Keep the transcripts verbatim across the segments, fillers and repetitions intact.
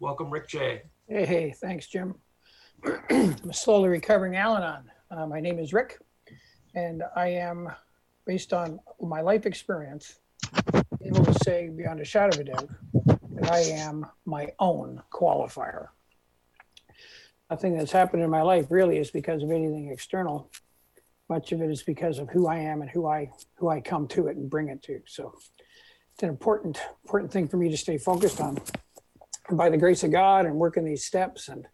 Welcome, Rick J. Hey, hey, thanks, Jim. I'm slowly recovering Al-Anon. Uh, my name is Rick, and I am, based on my life experience, able to say beyond a shadow of a doubt that I am my own qualifier. Nothing that's happened in my life really is because of anything external. Much of it is because of who I am and who I who I come to it and bring it to. So it's an important important thing for me to stay focused on. And by the grace of God and working these steps and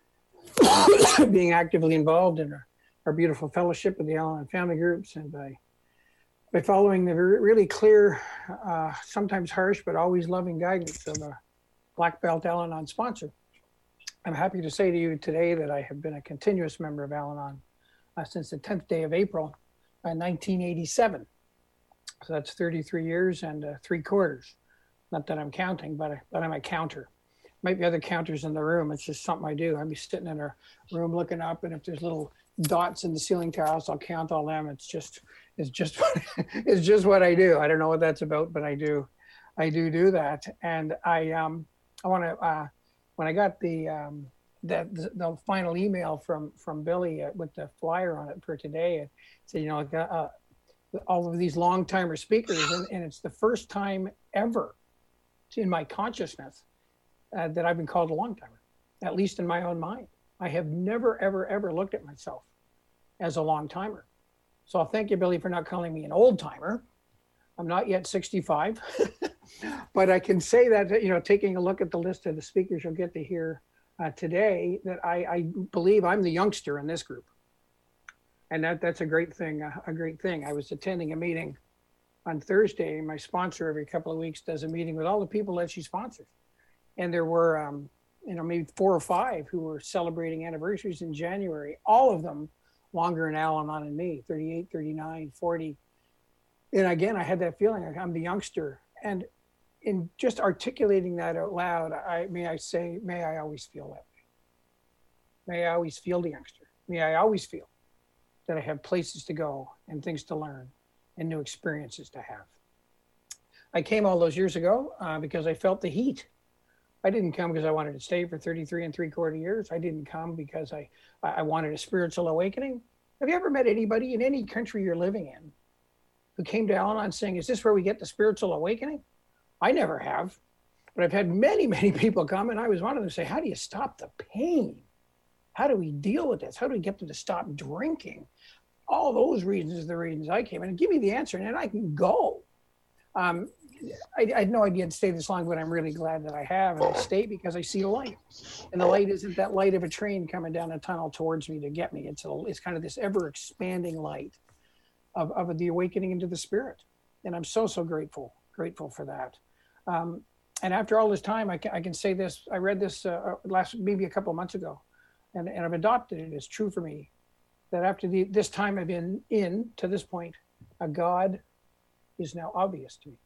being actively involved in our, our beautiful fellowship with the Al-Anon family groups, and by by following the really clear, uh, sometimes harsh, but always loving guidance of a black belt Al-Anon sponsor, I'm happy to say to you today that I have been a continuous member of Al-Anon uh, since the tenth day of April uh, nineteen eighty-seven. So that's thirty-three years and uh, three quarters. Not that I'm counting, but, I, but I'm a counter. Might be other counters in the room. It's just something I do. I'd be sitting in a room looking up, and if there's little dots in the ceiling tiles, I'll count all them. It's just, it's just, it's just what I do. I don't know what that's about, but I do, I do do that. And I, um, I want to, uh, when I got the, um, the, the, the final email from, from Billy uh, with the flyer on it for today, it said, you know, uh, all of these long timer speakers, and, and it's the first time ever in my consciousness Uh, that I've been called a long timer, at least in my own mind. I have never, ever, ever looked at myself as a long timer. So I'll thank you, Billy, for not calling me an old timer. I'm not yet sixty-five, but I can say that, you know, taking a look at the list of the speakers you'll get to hear uh, today, that I, I believe I'm the youngster in this group. And that that's a great thing, uh, a great thing. I was attending a meeting on Thursday. My sponsor every couple of weeks does a meeting with all the people that she sponsors. And there were, um, you know, maybe four or five who were celebrating anniversaries in January, all of them longer in Al-Anon than me, thirty-eight, thirty-nine, forty. And again, I had that feeling, like I'm the youngster. And in just articulating that out loud, I may I say, may I always feel that way. May I always feel the youngster. May I always feel that I have places to go and things to learn and new experiences to have. I came all those years ago uh, because I felt the heat. I didn't come because I wanted to stay for thirty-three and three quarter years. I didn't come because I, I wanted a spiritual awakening. Have you ever met anybody in any country you're living in who came to Al-Anon saying, is this where we get the spiritual awakening? I never have, but I've had many, many people come, and I was one of them, say, how do you stop the pain? How do we deal with this? How do we get them to stop drinking? All those reasons are the reasons I came, and give me the answer, and then I can go. Um, I, I had no idea I'd stay this long, but I'm really glad that I have. And I stay because I see the light. And the light isn't that light of a train coming down a tunnel towards me to get me. It's, a, it's kind of this ever expanding light of, of the awakening into the spirit. And I'm so, so grateful, grateful for that. Um, and after all this time, I can, I can say this. I read this uh, last, maybe a couple of months ago, and, and I've adopted it. It's true for me that after the, this time I've been in to this point, a God is now obvious to me.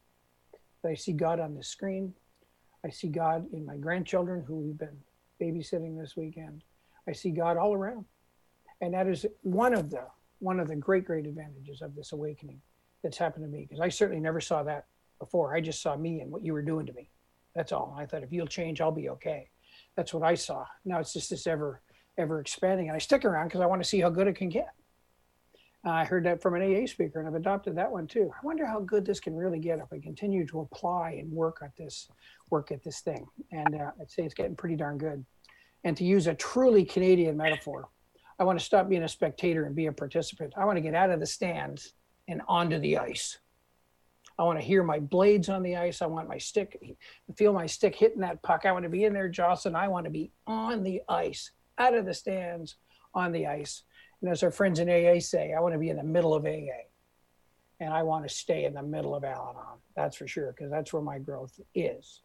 I see God on the screen. I see God in my grandchildren who we've been babysitting this weekend. I see God all around. And that is one of the one of the great, great advantages of this awakening that's happened to me, because I certainly never saw that before. I just saw me and what you were doing to me. That's all. And I thought, if you'll change, I'll be okay. That's what I saw. Now it's just this ever, ever expanding. And I stick around because I want to see how good it can get. Uh, I heard that from an A A speaker, and I've adopted that one too. I wonder how good this can really get if I continue to apply and work at this, work at this thing. And uh, I'd say it's getting pretty darn good. And to use a truly Canadian metaphor, I want to stop being a spectator and be a participant. I want to get out of the stands and onto the ice. I want to hear my blades on the ice. I want my stick, feel my stick hitting that puck. I want to be in there, Jocelyn. I want to be on the ice, out of the stands, on the ice. And as our friends in A A say, I want to be in the middle of A A. And I want to stay in the middle of Al-Anon. That's for sure, because that's where my growth is.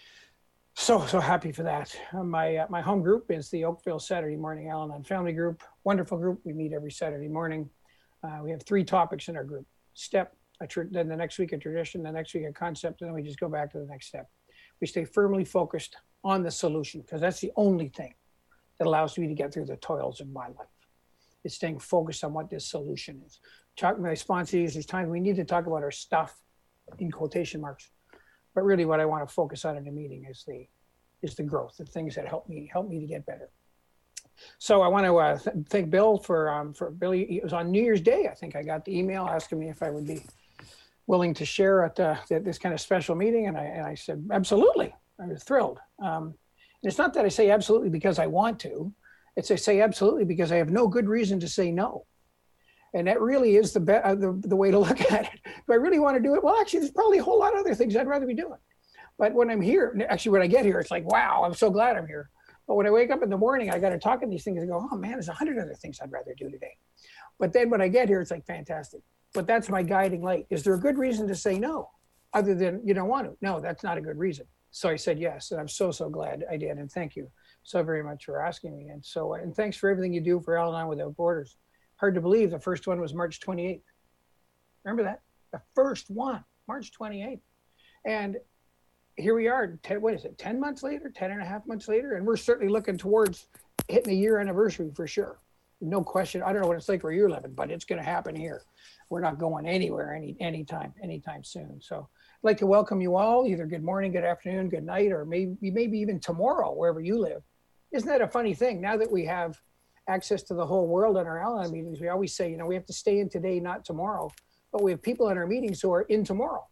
So, so happy for that. Uh, my uh, my home group is the Oakville Saturday Morning Al-Anon Family Group. Wonderful group. We meet every Saturday morning. Uh, we have three topics in our group. Step, a tr- then the next week a tradition, the next week a concept, and then we just go back to the next step. We stay firmly focused on the solution, because that's the only thing that allows me to get through the toils of my life. It's staying focused on what this solution is. Talk, my sponsor uses time. We need to talk about our stuff in quotation marks, but really what I want to focus on in the meeting is the is the growth, the things that help me help me to get better. So I want to uh, th- thank Bill for um, for Billy. It was on New Year's Day, I think I got the email asking me if I would be willing to share at, uh, at this kind of special meeting, and I and I said absolutely. I was thrilled. Um, and it's not that I say absolutely because I want to. It's I say absolutely because I have no good reason to say no. And that really is the, be- uh, the the way to look at it. Do I really want to do it? Well, actually, there's probably a whole lot of other things I'd rather be doing. But when I'm here, actually, when I get here, it's like, wow, I'm so glad I'm here. But when I wake up in the morning, I got to talk in these things and go, oh man, there's a hundred other things I'd rather do today. But then when I get here, it's like fantastic. But that's my guiding light. Is there a good reason to say no, other than you don't want to? No, that's not a good reason. So I said yes, and I'm so so glad I did, and thank you so very much for asking me. And so, and thanks for everything you do for Al-Anon Without Borders. Hard to believe the first one was March twenty-eighth. Remember that? The first one, March twenty-eighth. And here we are, ten, what is it, ten months later, ten and a half months later, and we're certainly looking towards hitting a year anniversary for sure. No question. I don't know what it's like where you're living, but it's going to happen here. We're not going anywhere any anytime, anytime soon. So I'd like to welcome you all, either good morning, good afternoon, good night, or maybe maybe even tomorrow, wherever you live. Isn't that a funny thing? Now that we have access to the whole world in our Al-Anon meetings, we always say, you know, we have to stay in today, not tomorrow. But we have people in our meetings who are in tomorrow.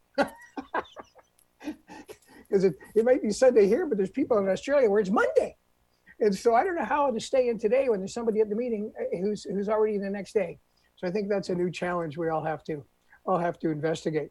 Because it, it might be Sunday here, but there's people in Australia where it's Monday. And so I don't know how to stay in today when there's somebody at the meeting who's who's already in the next day. So I think that's a new challenge we all have to all have to investigate.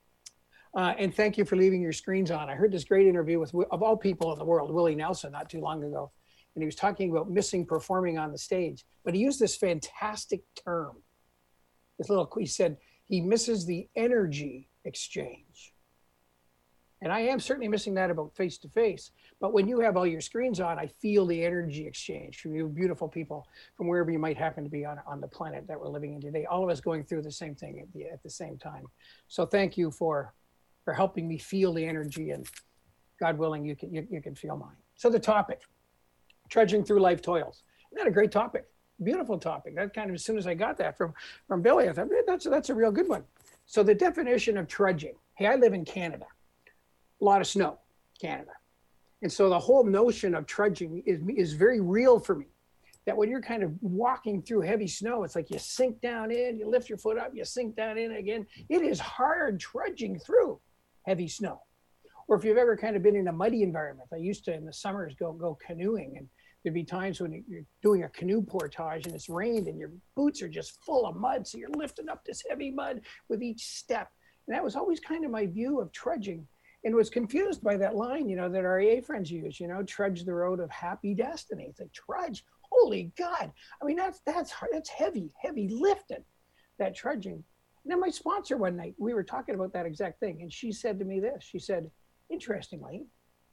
Uh, and thank you for leaving your screens on. I heard this great interview with, of all people in the world, Willie Nelson, not too long ago. And he was talking about missing performing on the stage. But he used this fantastic term. This little, he said, he misses the energy exchange. And I am certainly missing that about face to face. But when you have all your screens on, I feel the energy exchange from you beautiful people from wherever you might happen to be on, on the planet that we're living in today. All of us going through the same thing at the, at the same time. So thank you for, for helping me feel the energy, and God willing, you can, you, you can feel mine. So the topic, trudging through life toils. Isn't that a great topic? Beautiful topic. That kind of, as soon as I got that from, from Billy, I thought, that's, that's a real good one. So the definition of trudging. Hey, I live in Canada. A lot of snow, Canada. And so the whole notion of trudging is, is very real for me. That when you're kind of walking through heavy snow, it's like you sink down in, you lift your foot up, you sink down in again. It is hard trudging through heavy snow. Or if you've ever kind of been in a muddy environment, I used to in the summers go go canoeing, and there'd be times when you're doing a canoe portage and it's rained and your boots are just full of mud. So you're lifting up this heavy mud with each step. And that was always kind of my view of trudging. And was confused by that line, you know, that our A A friends use, you know, trudge the road of happy destiny. It's like trudge, holy God. I mean, that's that's hard, that's heavy, heavy lifting, that trudging. And then my sponsor one night, we were talking about that exact thing. And she said to me this, she said, interestingly,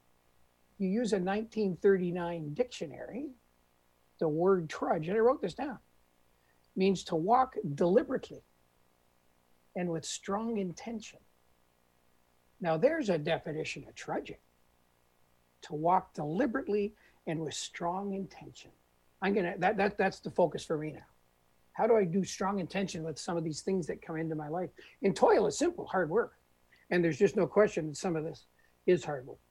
you use a nineteen thirty-nine dictionary, the word trudge, and I wrote this down, means to walk deliberately and with strong intention. Now there's a definition of trudging, to walk deliberately and with strong intention. I'm gonna, that, that that's the focus for me now. How do I do strong intention with some of these things that come into my life? And toil is simple, hard work. And there's just no question that some of this is hard work.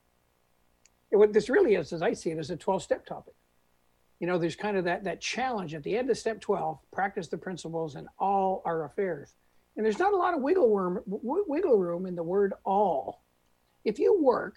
And what this really is, as I see it, is a twelve-step topic. You know, there's kind of that, that challenge at the end of step twelve, practice the principles in all our affairs. And there's not a lot of wiggle room, wiggle room in the word all. If you work,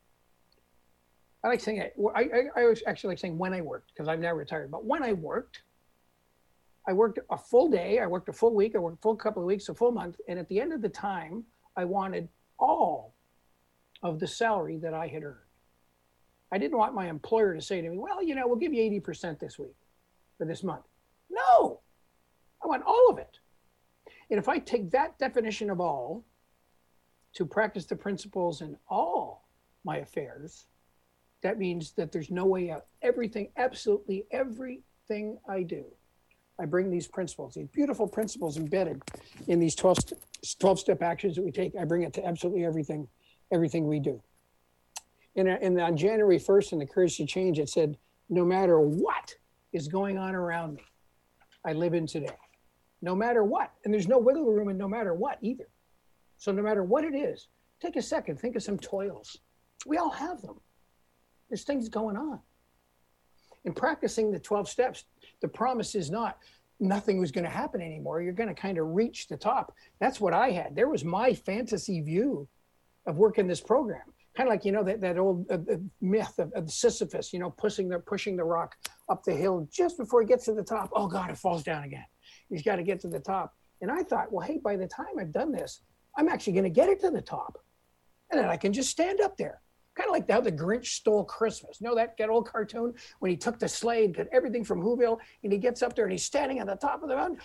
I like saying it, I, I, I always actually like saying when I worked, because I'm now retired, but when I worked, I worked a full day, I worked a full week, I worked a full couple of weeks, a full month, and at the end of the time, I wanted all of the salary that I had earned. I didn't want my employer to say to me, well, you know, we'll give you eighty percent this week or this month. No, I want all of it. And if I take that definition of all to practice the principles in all my affairs, that means that there's no way out. Everything, absolutely everything I do, I bring these principles, these beautiful principles embedded in these twelve, twelve-step actions that we take. I bring it to absolutely everything, everything we do. And, and on January first in the Courage to Change, it said, no matter what is going on around me, I live in today. No matter what. And there's no wiggle room in no matter what either. So no matter what it is, take a second, think of some toils. We all have them. There's things going on. In practicing the twelve steps, the promise is not nothing was going to happen anymore. You're going to kind of reach the top. That's what I had. There was my fantasy view of working this program. Kind of like, you know, that, that old uh, myth of, of Sisyphus, you know, pushing the, pushing the rock up the hill just before he gets to the top. Oh, God, it falls down again. He's got to get to the top. And I thought, well, hey, by the time I've done this, I'm actually going to get it to the top. And then I can just stand up there. Kind of like how the Grinch stole Christmas. You know that, that old cartoon when he took the sleigh and got everything from Whoville, and he gets up there and he's standing on the top of the mountain.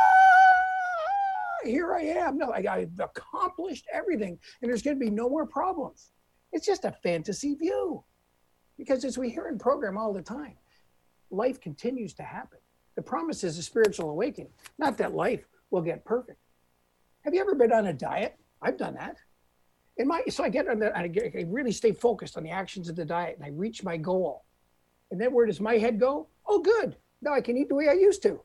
Yeah, here I am. No, I, I've accomplished everything, and there's going to be no more problems. It's just a fantasy view. Because as we hear in program all the time, life continues to happen. The promise is a spiritual awakening, not that life will get perfect. Have you ever been on a diet? I've done that. In my, so I get on the, I, get, I really stay focused on the actions of the diet, and I reach my goal. And then where does my head go? Oh, good. Now I can eat the way I used to.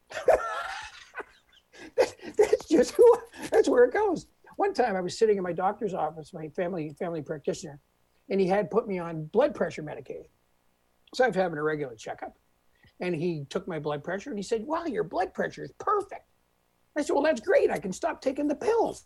that's, that's just who, that's where it goes. One time I was sitting in my doctor's office, my family family practitioner, and he had put me on blood pressure medication. So I was having a regular checkup, and he took my blood pressure, and he said, wow, your blood pressure is perfect. I said, well, that's great. I can stop taking the pills.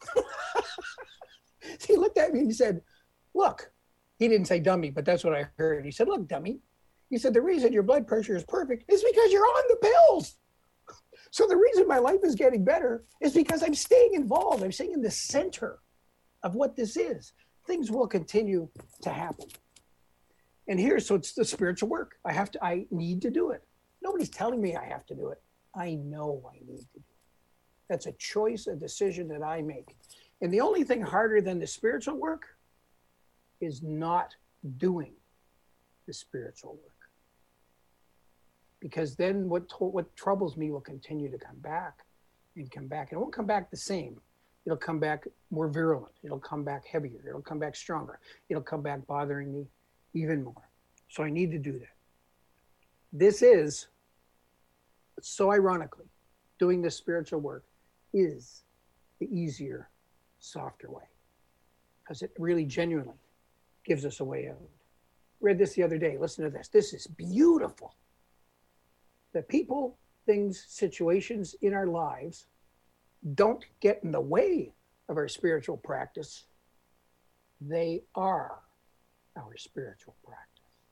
He looked at me and he said, look, he didn't say dummy, but that's what I heard. He said, look, dummy. He said, the reason your blood pressure is perfect is because you're on the pills. So the reason my life is getting better is because I'm staying involved. I'm staying in the center of what this is. Things will continue to happen. And here, so it's the spiritual work. I have to, I need to do it. Nobody's telling me I have to do it. I know I need to do it. That's a choice, a decision that I make. And the only thing harder than the spiritual work is not doing the spiritual work. Because then what to- what troubles me will continue to come back and come back. And it won't come back the same. It'll come back more virulent. It'll come back heavier. It'll come back stronger. It'll come back bothering me even more. So I need to do that. This is, so ironically, doing this spiritual work is the easier, softer way, because it really genuinely gives us a way out. Read this the other day. Listen to this. This is beautiful. The people, things, situations in our lives don't get in the way of our spiritual practice. They are our spiritual practice.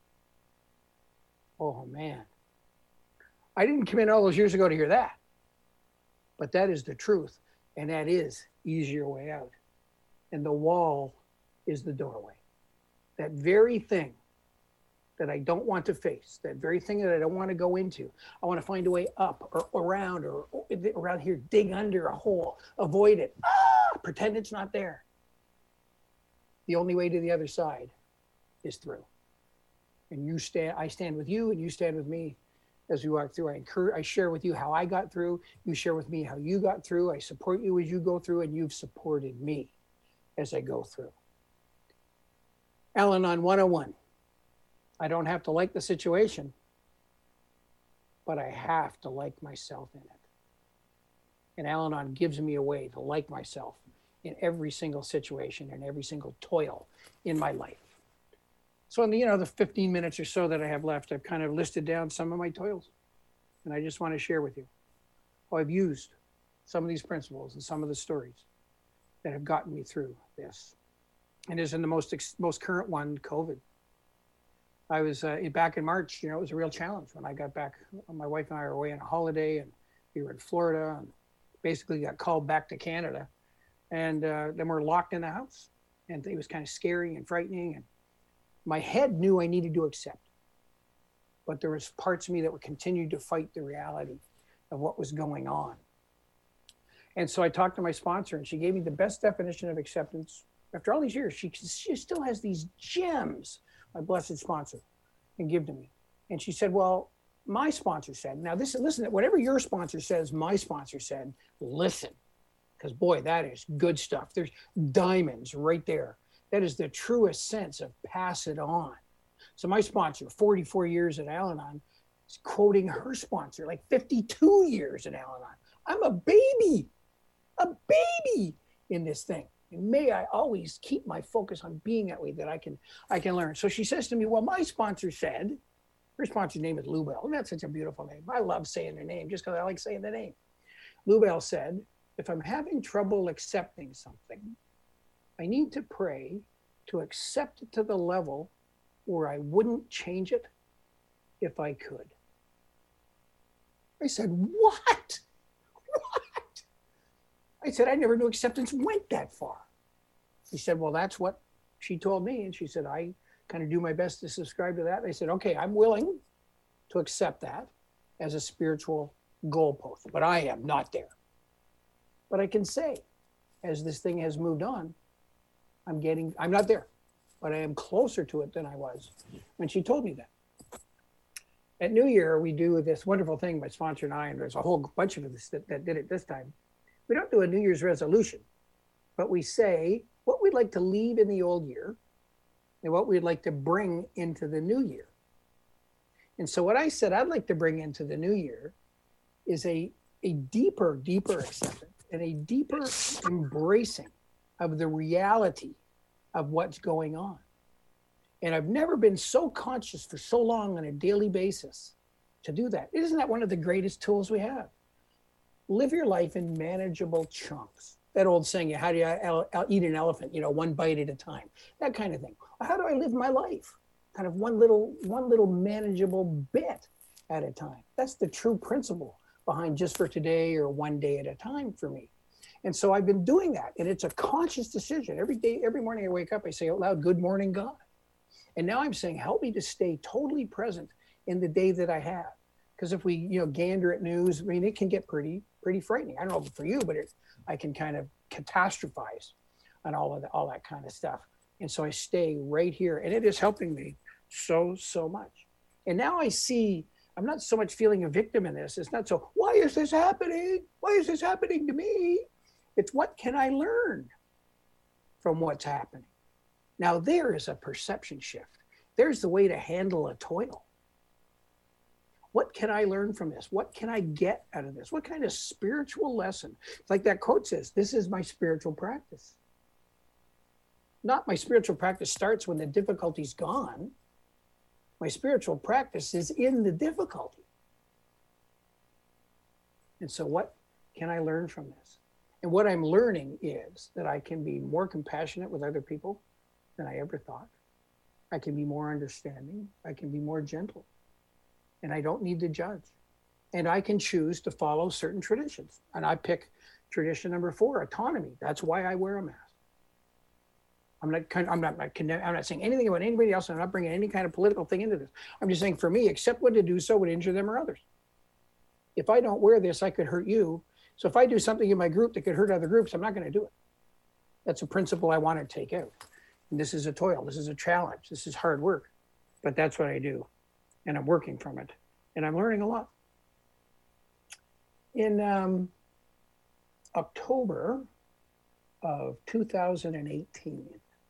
Oh, man. I didn't come in all those years ago to hear that. But that is the truth. And that is easier way out. And the wall is the doorway. That very thing that I don't want to face, that very thing that I don't want to go into, I want to find a way up or around or around here, dig under a hole, avoid it, ah, pretend it's not there. The only way to the other side is through. And you stand, I stand with you and you stand with me as we walk through. I encourage, I share with you how I got through. You share with me how you got through. I support you as you go through, and you've supported me as I go through. Al-Anon one oh one. I don't have to like the situation, but I have to like myself in it. And Al-Anon gives me a way to like myself in every single situation and every single toil in my life. So in the, you know, the fifteen minutes or so that I have left, I've kind of listed down some of my toils. And I just want to share with you how I've used some of these principles and some of the stories that have gotten me through this. And is in the most most current one, COVID. I was uh, back in March, you know, it was a real challenge when I got back. My wife and I were away on a holiday, and we were in Florida, and basically got called back to Canada. And uh, then we're locked in the house, and it was kind of scary and frightening. And my head knew I needed to accept, but there was parts of me that were continuing to fight the reality of what was going on. And so I talked to my sponsor, and she gave me the best definition of acceptance. After all these years, she, she still has these gems, my blessed sponsor, and give to me. And she said, well, my sponsor said, now this, listen, whatever your sponsor says, my sponsor said, listen, because boy, that is good stuff. There's diamonds right there. That is the truest sense of pass it on. So my sponsor, forty-four years at Al-Anon, is quoting her sponsor, like fifty-two years at Al-Anon. I'm a baby, a baby in this thing. And may I always keep my focus on being that way, that I can I can learn. So she says to me, well, my sponsor said, her sponsor's name is Lou Bell. And that's such a beautiful name. I love saying their name just because I like saying the name. Lou Bell said, if I'm having trouble accepting something, I need to pray to accept it to the level where I wouldn't change it if I could. I said, what? What? I said, I never knew acceptance went that far. He said, well, that's what she told me. And she said, I kind of do my best to subscribe to that. And I said, okay, I'm willing to accept that as a spiritual goalpost, but I am not there. But I can say, as this thing has moved on, I'm getting, I'm not there, but I am closer to it than I was when she told me that. At New Year, we do this wonderful thing, my sponsor and I, and there's a whole bunch of us that, that did it this time. We don't do a New Year's resolution, but we say what we'd like to leave in the old year and what we'd like to bring into the new year. And so what I said I'd like to bring into the new year is a, a deeper, deeper acceptance and a deeper embracing of the reality of what's going on. And I've never been so conscious for so long on a daily basis to do that. Isn't that one of the greatest tools we have? Live your life in manageable chunks. That old saying, how do you el- el- eat an elephant? You know, one bite at a time, that kind of thing. How do I live my life? Kind of one little, one little manageable bit at a time. That's the true principle behind just for today or one day at a time for me. And so I've been doing that. And it's a conscious decision. Every day, every morning I wake up, I say out loud, good morning, God. And now I'm saying, help me to stay totally present in the day that I have. Because if we, you know, gander at news, I mean, it can get pretty, pretty frightening. I don't know for you, but it, I can kind of catastrophize on all of the, all that kind of stuff. And so I stay right here, and it is helping me so, so much. And now I see, I'm not so much feeling a victim in this. It's not so, why is this happening? Why is this happening to me? It's what can I learn from what's happening? Now there is a perception shift. There's the way to handle a toil. What can I learn from this? What can I get out of this? What kind of spiritual lesson? It's like that quote says, this is my spiritual practice. Not my spiritual practice starts when the difficulty's gone. My spiritual practice is in the difficulty. And so what can I learn from this? And what I'm learning is that I can be more compassionate with other people than I ever thought. I can be more understanding. I can be more gentle. And I don't need to judge. And I can choose to follow certain traditions. And I pick tradition number four, autonomy. That's why I wear a mask. I'm not, I'm not, I'm not saying anything about anybody else. I'm not bringing any kind of political thing into this. I'm just saying for me, accept when to do so would injure them or others. If I don't wear this, I could hurt you. So if I do something in my group that could hurt other groups, I'm not going to do it. That's a principle I want to take out. And this is a toil. This is a challenge. This is hard work. But that's what I do. And I'm working from it. And I'm learning a lot. In um, October of two thousand eighteen,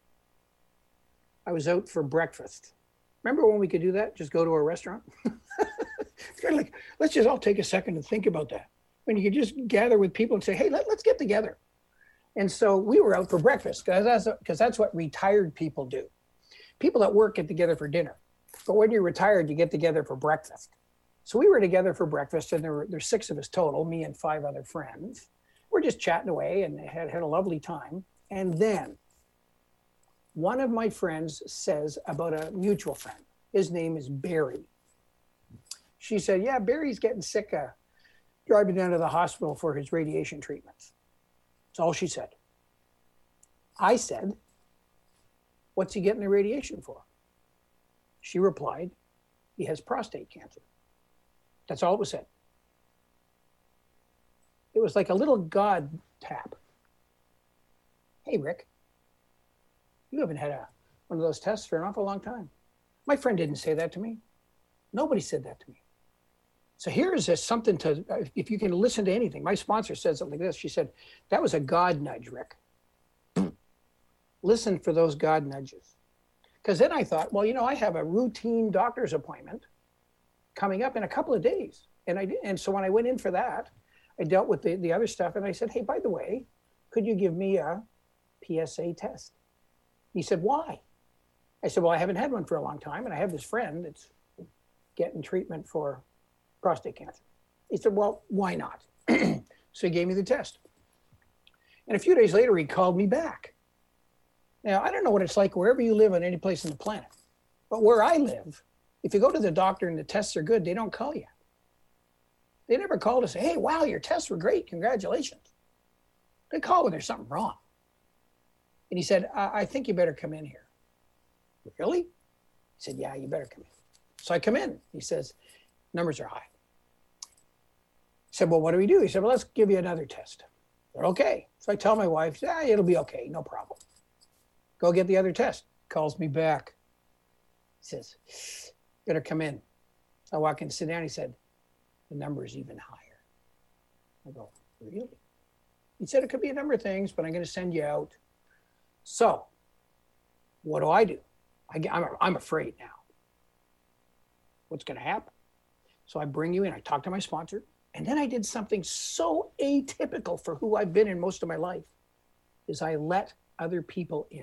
I was out for breakfast. Remember when we could do that? Just go to a restaurant? It's kind of like, let's just all take a second to think about that. When you could just gather with people and say, hey, let, let's get together. And so we were out for breakfast because that's, because that's what retired people do. People at work get together for dinner. But when you're retired, you get together for breakfast. So we were together for breakfast, and there were there's six of us total, me and five other friends. We're just chatting away and had, had a lovely time. And then one of my friends says about a mutual friend. His name is Barry. She said, yeah, Barry's getting sick, uh, driving down to the hospital for his radiation treatments. That's all she said. I said, what's he getting the radiation for? She replied, he has prostate cancer. That's all it was said. It was like a little God tap. Hey, Rick, you haven't had a, one of those tests for an awful long time. My friend didn't say that to me. Nobody said that to me. So here is this something to, if you can listen to anything. My sponsor said something like this. She said, that was a God nudge, Rick. Listen for those God nudges. Because then I thought, well, you know, I have a routine doctor's appointment coming up in a couple of days. And I did, and so when I went in for that, I dealt with the, the other stuff, and I said, hey, by the way, could you give me a P S A test. He said, why? I said, well, I haven't had one for a long time, and I have this friend that's getting treatment for prostate cancer. He said, well, why not? So he gave me the test. And a few days later, he called me back. Now, I don't know what it's like wherever you live on any place on the planet, but where I live, if you go to the doctor and the tests are good, they don't call you. They never call to say, hey, wow, your tests were great. Congratulations. They call when there's something wrong. And he said, I, I think you better come in here. Really? He said, yeah, you better come in. So I come in. He says, numbers are high. I said, well, what do we do? He said, well, let's give you another test. I said, okay. So I tell my wife, yeah, it'll be okay. No problem. Go get the other test. Calls me back. He says, better come in. I walk in, sit down. He said, the number is even higher. I go, really? He said, it could be a number of things, but I'm going to send you out. So what do I do? I, I'm, I'm afraid now. What's going to happen? So I bring you in. I talk to my sponsor. And then I did something so atypical for who I've been in most of my life, is I let other people in.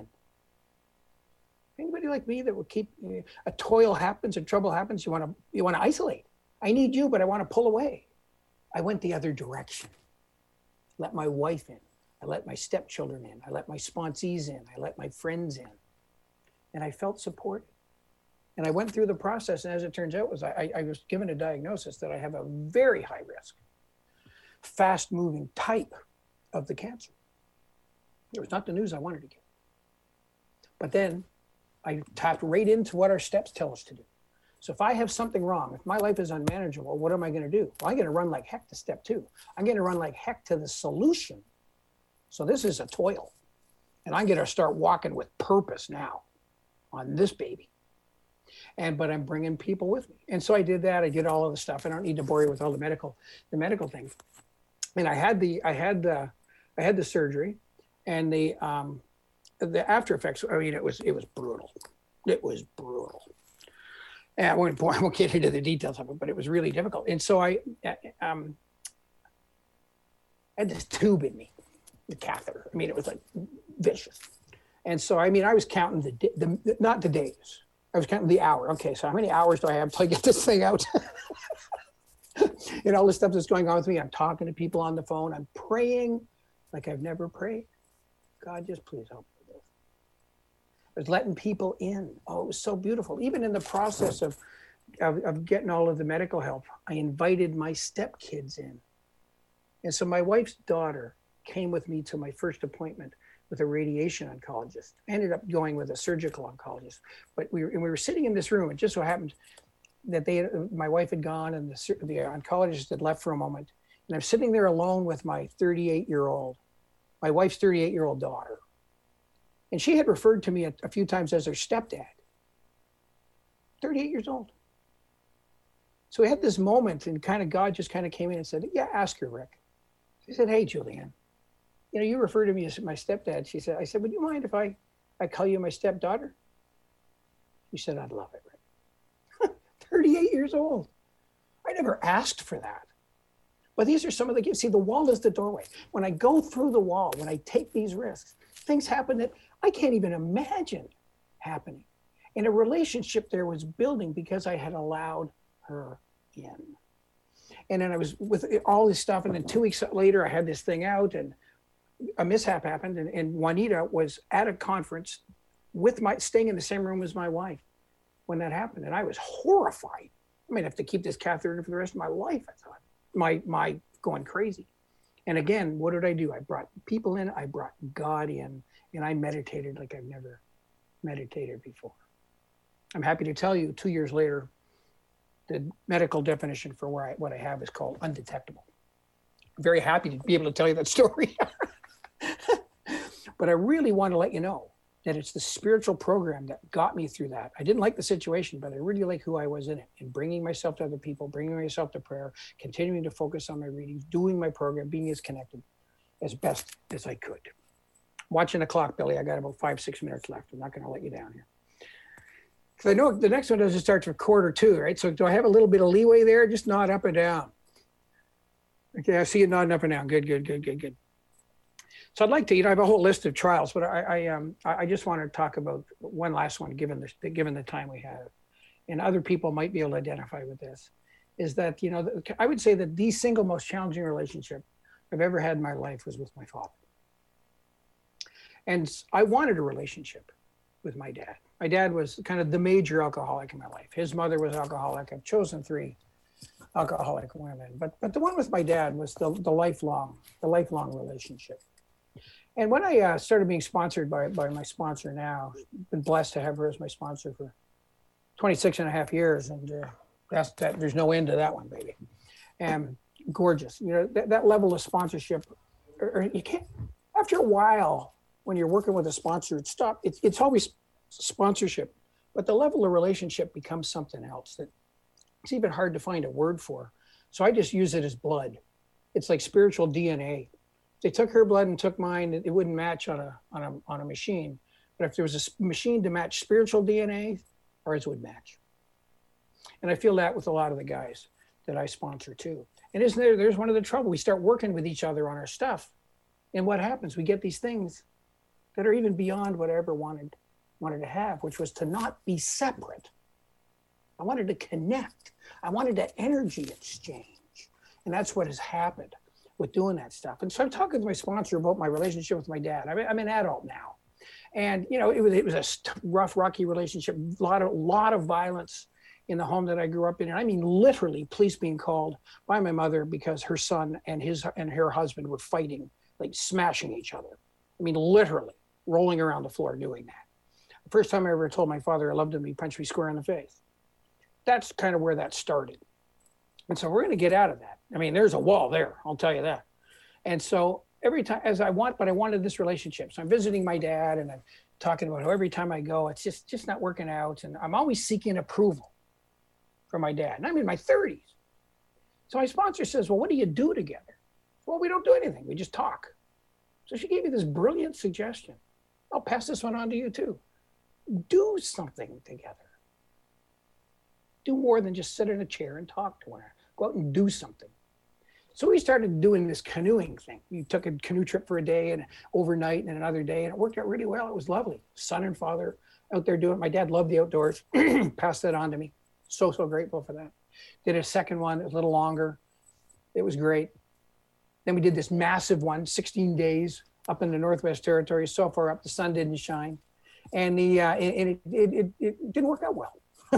Anybody like me that would keep, you know, a toil happens, a trouble happens, you want to you want to isolate. I need you, but I want to pull away. I went the other direction. Let my wife in. I let my stepchildren in. I let my sponsees in. I let my friends in. And I felt supported. And I went through the process, and as it turns out, was I, I was given a diagnosis that I have a very high risk, fast-moving type of the cancer. It was not the news I wanted to get. But then I tapped right into what our steps tell us to do. So if I have something wrong, if my life is unmanageable, what am I going to do? Well, I'm going to run like heck to step two. I'm going to run like heck to the solution. So this is a toil. And I'm going to start walking with purpose now on this baby. And but I'm bringing people with me. And so I did that. I did all of the stuff. I don't need to bore you with all the medical, the medical things. And I had the, I had the, I had the surgery, and the, um, the after effects. I mean, it was, it was brutal. It was brutal. And I won't, I won't get into the details of it, but it was really difficult. And so I, um, I had this tube in me, the catheter. I mean, it was like vicious. And so, I mean, I was counting the, the not the days. I was counting the hour. Okay, so how many hours do I have till I get this thing out? You know, all the stuff that's going on with me. I'm talking to people on the phone. I'm praying like I've never prayed. God, just please help me with this. I was letting people in. Oh, it was so beautiful. Even in the process of, of, of getting all of the medical help, I invited my stepkids in. And so my wife's daughter came with me to my first appointment with a radiation oncologist. I ended up going with a surgical oncologist. But we were, and we were sitting in this room. It just so happened that they, had, my wife had gone, and the, the oncologist had left for a moment. And I'm sitting there alone with my thirty-eight-year-old, my wife's thirty-eight-year-old daughter. And she had referred to me a, a few times as her stepdad. thirty-eight years old. So we had this moment, and kind of God just kind of came in and said, yeah, ask her, Rick. She said, hey, Julianne, you know, you refer to me as my stepdad. She said, I said, would you mind if I, I call you my stepdaughter? She said, I'd love it, Rick. thirty-eight years old. I never asked for that. But these are some of the gifts. See, the wall is the doorway. When I go through the wall, when I take these risks, things happen that I can't even imagine happening. And a relationship there was building because I had allowed her in. And then I was with all this stuff. And then two weeks later, I had this thing out, and a mishap happened. And, and Juanita was at a conference with my, staying in the same room as my wife when that happened. And I was horrified. I might have to keep this catheter in for the rest of my life, I thought. My, my going crazy. And again, what did I do? I brought people in, I brought God in, and I meditated like I've never meditated before. I'm happy to tell you, two years later, the medical definition for where I, what I have is called undetectable. I'm very happy to be able to tell you that story. But I really want to let you know that it's the spiritual program that got me through that. I didn't like the situation, but I really like who I was in it, and bringing myself to other people, bringing myself to prayer, continuing to focus on my readings, doing my program, being as connected as best as I could. Watching the clock, Billy, I got about five, six minutes left. I'm not going to let you down here. Because I know the next one doesn't start to quarter two, right? So do I have a little bit of leeway there? Just nod up and down. Okay, I see you nodding up and down. Good, good, good, good, good. So I'd like to, you know, I have a whole list of trials, but I, I, um, I just want to talk about one last one, given the, given the time we have, and other people might be able to identify with this, is that, you know, I would say that the single most challenging relationship I've ever had in my life was with my father. And I wanted a relationship with my dad. My dad was kind of the major alcoholic in my life. His mother was alcoholic. I've chosen three alcoholic women, but but the one with my dad was the, the lifelong, the lifelong relationship. And when I uh, started being sponsored by, by my sponsor now, been blessed to have her as my sponsor for twenty-six and a half years. And uh, that's that, there's no end to that one, baby. And gorgeous, you know, that, that level of sponsorship, or, or you can't, after a while, when you're working with a sponsor, it's stop, it's, it's always sponsorship, but the level of relationship becomes something else that it's even hard to find a word for. So I just use it as blood. It's like spiritual D N A. If they took her blood and took mine, it, it wouldn't match on a, on a, on a machine. But if there was a s- machine to match spiritual D N A, ours would match. And I feel that with a lot of the guys that I sponsor too. And isn't there, there's one of the trouble. We start working with each other on our stuff. And what happens? We get these things that are even beyond what I ever wanted, wanted to have, which was to not be separate. I wanted to connect. I wanted to energy exchange. And that's what has happened with doing that stuff. And so I'm talking to my sponsor about my relationship with my dad. I'm, I'm an adult now. And, you know, it was, it was a rough, rocky relationship, a lot of, lot of violence in the home that I grew up in. And I mean, literally police being called by my mother because her son and his and her husband were fighting, like smashing each other. I mean, literally rolling around the floor doing that. The first time I ever told my father I loved him, he punched me square in the face. That's kind of where that started. And so we're going to get out of that. I mean, there's a wall there, I'll tell you that. And so every time, as I want, but I wanted this relationship. So I'm visiting my dad and I'm talking about how every time I go, it's just, just not working out. And I'm always seeking approval from my dad. And I'm in my thirties. So my sponsor says, well, what do you do together? Well, we don't do anything. We just talk. So she gave me this brilliant suggestion. I'll pass this one on to you too. Do something together. Do more than just sit in a chair and talk to one another. Go out and do something. So we started doing this canoeing thing. We took a canoe trip for a day and overnight and another day, and it worked out really well. It was lovely. Son and father out there doing it. My dad loved the outdoors. Passed that on to me. So, so grateful for that. Did a second one, a little longer. It was great. Then we did this massive one, sixteen days up in the Northwest Territories, so far up the sun didn't shine. And the uh, and it, it, it, it didn't work out well.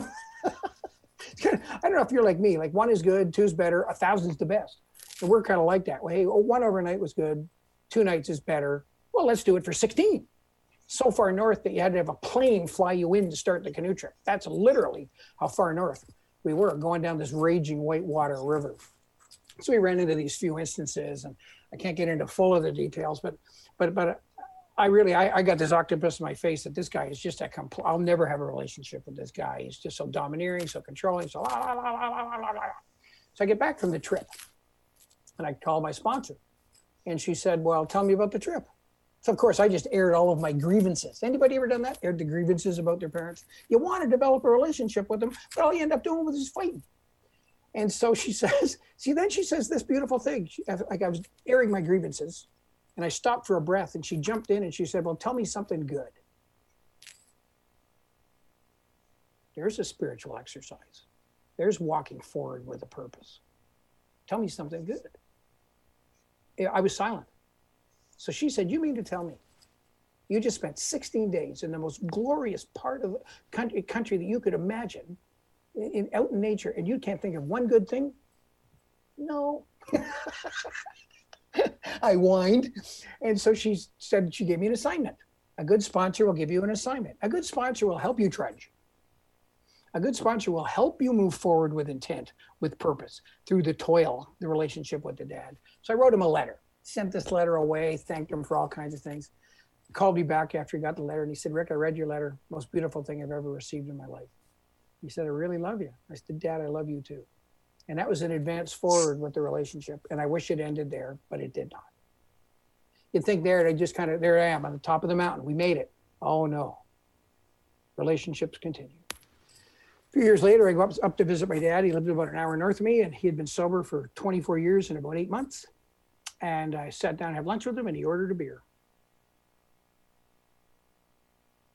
I don't know if you're like me, like one is good, two's better, a thousand's the best. And we're kind of like that. Well, hey, oh, one overnight was good, two nights is better. Well, let's do it for sixteen. So far north that you had to have a plane fly you in to start the canoe trip. That's literally how far north we were, going down this raging whitewater river. So we ran into these few instances, and I can't get into full of the details, but but but I really, I, I got this octopus in my face that this guy is just a compl- I'll never have a relationship with this guy. He's just so domineering, so controlling, so la, la, la, la, la, la, la. So I get back from the trip, and I called my sponsor, and she said, well, tell me about the trip. So, of course, I just aired all of my grievances. Anybody ever done that? Aired the grievances about their parents? You want to develop a relationship with them, but all you end up doing with is fighting. And so she says, see, then she says this beautiful thing. She, like I was airing my grievances, and I stopped for a breath, and she jumped in and she said, well, tell me something good. There's a spiritual exercise. There's walking forward with a purpose. Tell me something good. I was silent. So she said, you mean to tell me you just spent sixteen days in the most glorious part of the country, country that you could imagine, in, in out in nature, and you can't think of one good thing? No. I whined. And so she said, she gave me an assignment. A good sponsor will give you an assignment. A good sponsor will help you trudge. A good sponsor will help you move forward with intent, with purpose, through the toil, the relationship with the dad. So I wrote him a letter, sent this letter away, thanked him for all kinds of things. He called me back after he got the letter, and he said, Rick, I read your letter. Most beautiful thing I've ever received in my life. He said, I really love you. I said, Dad, I love you too. And that was an advance forward with the relationship. And I wish it ended there, but it did not. You'd think there, I just kind of, there I am on the top of the mountain. We made it. Oh no. Relationships continue. A few years later, I go up, up to visit my dad. He lived about an hour north of me, and he had been sober for twenty-four years and about eight months. And I sat down and had lunch with him, and he ordered a beer.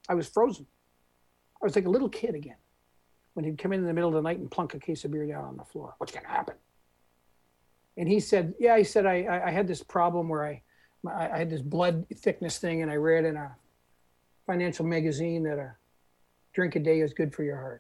I was frozen. I was like a little kid again when he'd come in in the middle of the night and plunk a case of beer down on the floor. What's going to happen? And he said, yeah, he said, I, I had this problem where I, I had this blood thickness thing, and I read in a financial magazine that a drink a day is good for your heart.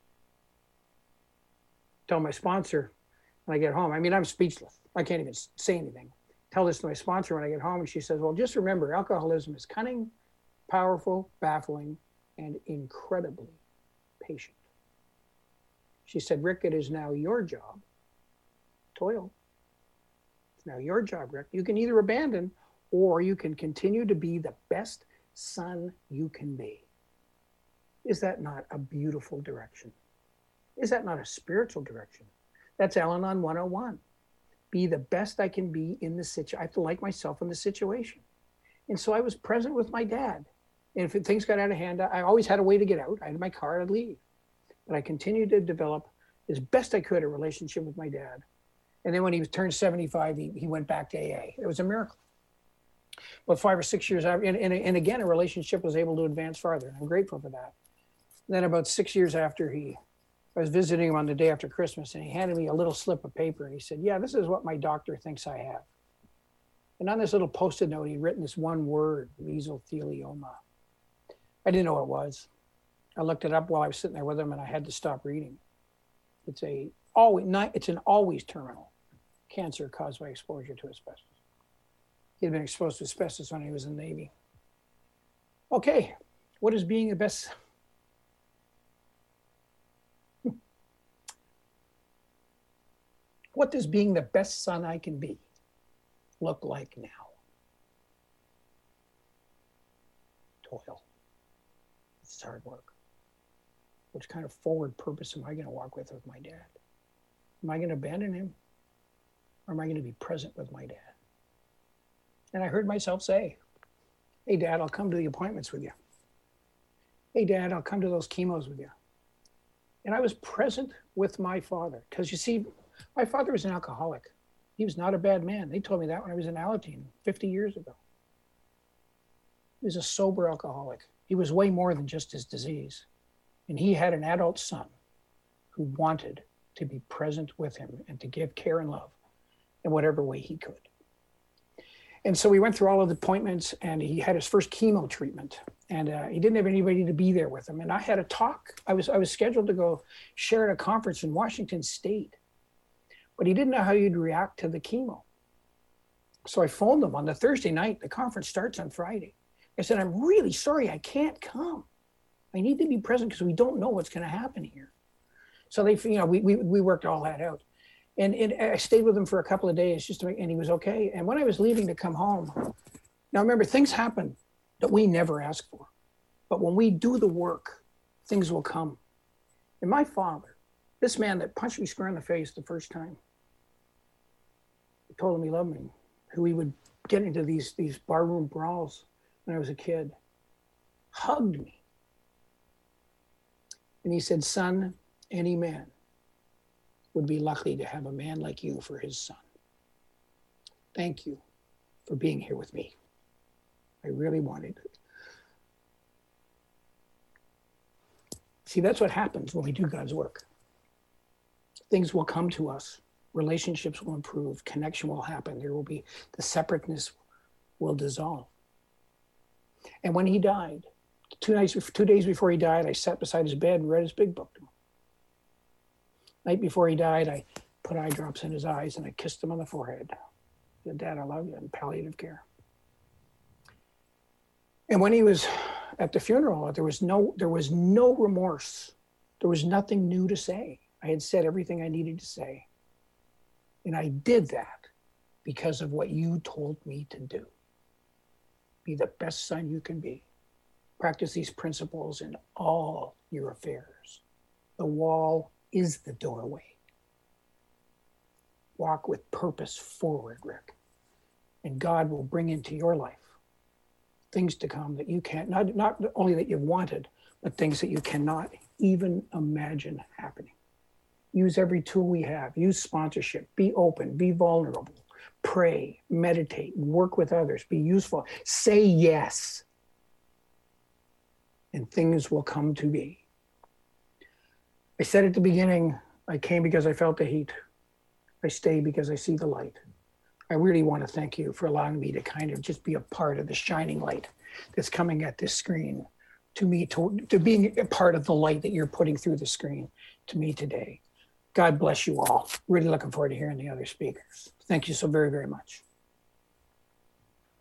Tell my sponsor when I get home. I mean, I'm speechless. I can't even say anything. Tell this to my sponsor when I get home, and she says, well, just remember, alcoholism is cunning, powerful, baffling, and incredibly patient. She said, Rick, it is now your job. Toil. It's now your job, Rick. You can either abandon or you can continue to be the best son you can be. Is that not a beautiful direction? Is that not a spiritual direction? That's Al-Anon one oh one. Be the best I can be in the situation. I have to like myself in the situation. And so I was present with my dad. And if things got out of hand, I always had a way to get out. I had my car, I'd leave. But I continued to develop as best I could a relationship with my dad. And then when he was turned seventy-five, he, he went back to A A. It was a miracle. But five or six years after, and, and, and again, a relationship was able to advance farther. And I'm grateful for that. And then about six years after he, I was visiting him on the day after Christmas, and he handed me a little slip of paper, and he said, yeah, this is what my doctor thinks I have. And on this little Post-it note, he'd written this one word, mesothelioma. I didn't know what it was. I looked it up while I was sitting there with him, and I had to stop reading. It's a always, not, it's an always terminal cancer caused by exposure to asbestos. He had been exposed to asbestos when he was in the Navy. Okay, what is being the best? What does being the best son I can be look like now? Toil. It's hard work. Which kind of forward purpose am I going to walk with with my dad? Am I going to abandon him? Or am I going to be present with my dad? And I heard myself say, hey, Dad, I'll come to the appointments with you. Hey, Dad, I'll come to those chemos with you. And I was present with my father. Because you see, my father was an alcoholic. He was not a bad man. They told me that when I was in Alateen fifty years ago. He was a sober alcoholic. He was way more than just his disease. And he had an adult son who wanted to be present with him and to give care and love in whatever way he could. And so we went through all of the appointments, and he had his first chemo treatment, and uh, he didn't have anybody to be there with him. And I had a talk. I was I was scheduled to go share at a conference in Washington State, but he didn't know how he'd react to the chemo. So I phoned him on the Thursday night. The conference starts on Friday. I said, I'm really sorry, I can't come. I need to be present because we don't know what's going to happen here. So they, you know, we we we worked all that out. And, and I stayed with him for a couple of days just to make, and he was okay. And when I was leaving to come home, now remember, things happen that we never ask for. But when we do the work, things will come. And my father, this man that punched me square in the face the first time, told him he loved me, who he would get into these, these barroom brawls when I was a kid, hugged me. And he said, son, any man would be lucky to have a man like you for his son. Thank you for being here with me. I really wanted it. See, that's what happens when we do God's work. Things will come to us. Relationships will improve. Connection will happen. There will be, the separateness will dissolve. And when he died, two nights, two days before he died, I sat beside his bed and read his big book to him. Night before he died, I put eye drops in his eyes and I kissed him on the forehead. I said, Dad, I love you, in palliative care. And when he was at the funeral, there was no, there was no remorse. There was nothing new to say. I had said everything I needed to say. And I did that because of what you told me to do. Be the best son you can be. Practice these principles in all your affairs. The wall is the doorway. Walk with purpose forward, Rick. And God will bring into your life things to come that you can't, not, not only that you've wanted, but things that you cannot even imagine happening. Use every tool we have. Use sponsorship. Be open. Be vulnerable. Pray. Meditate. Work with others. Be useful. Say yes. and things will come to be. I said at the beginning, I came because I felt the heat. I stay because I see the light. I really want to thank you for allowing me to kind of just be a part of the shining light that's coming at this screen to me, to, to being a part of the light that you're putting through the screen to me today. God bless you all. Really looking forward to hearing the other speakers. Thank you so very, very much.